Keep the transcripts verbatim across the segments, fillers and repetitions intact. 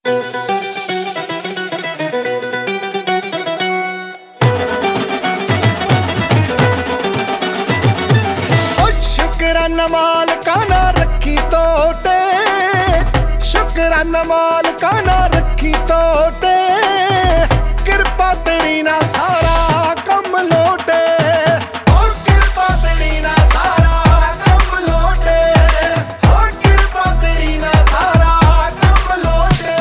शुक्राना मालका ना रखी तोटे, शुक्राना मालका ना रखी तोटे, कृपा तेरी ना सारा कम लोटे, और कृपा तेरी ना सारा कम लोटे, और कृपा तेरी ना सारा कम लोटे।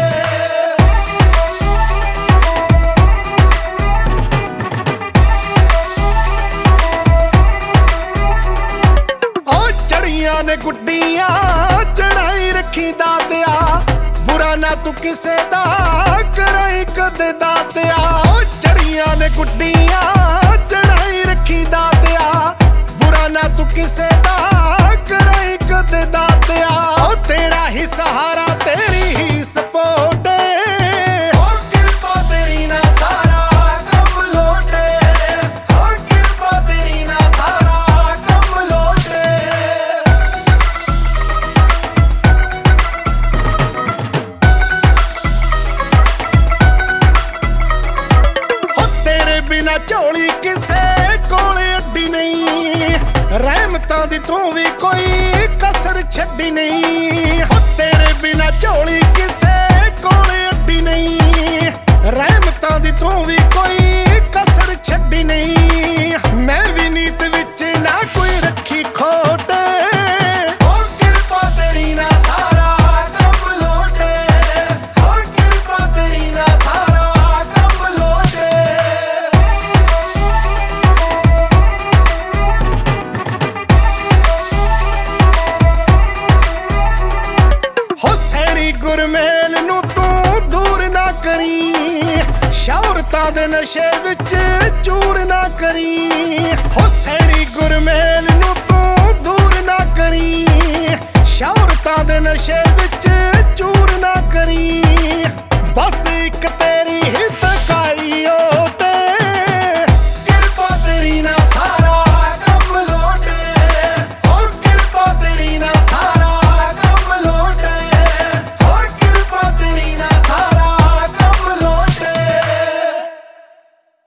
ओ चढ़िया ने गुड्डियां चढ़ाई रखी दातिया, बुरा ना तू किसे दा कराई कदे दातिया। ओ चढ़िया ने गुड्डियां चढ़ाई रखी दातिया, बुरा ना तू किसे दा कराई कदे दातिया। ओ तेरा ही सहारा तेरी ही सपोर्ट, और कृपा तेरी ना सारा कम लोटे, और कृपा तेरी ना सारा कम लोटे। बिना झोली किसे कोले अड्डी नहीं, रहमतां दी तू भी कोई कसर छड्डी नहीं। हो तेरे बिना झोली किसे कोले अड्डी नहीं, रहमतां दी तू भी कोई कसर छड्डी नहीं। मैं भी नीत विच ना कोई रखी खोट, और कृपा तेरी ना सारा कम लोटे, और कृपा तेरी ना सारा कम लोटे। गुरमेल नू तू दूर ना करी, शौहरतां दे नशे विच चूर ना करी। हो सैनी गुरमेल नू तू दूर ना करी, शौहरतां दे नशे विच चूर ना करी। बस एक तेरी ही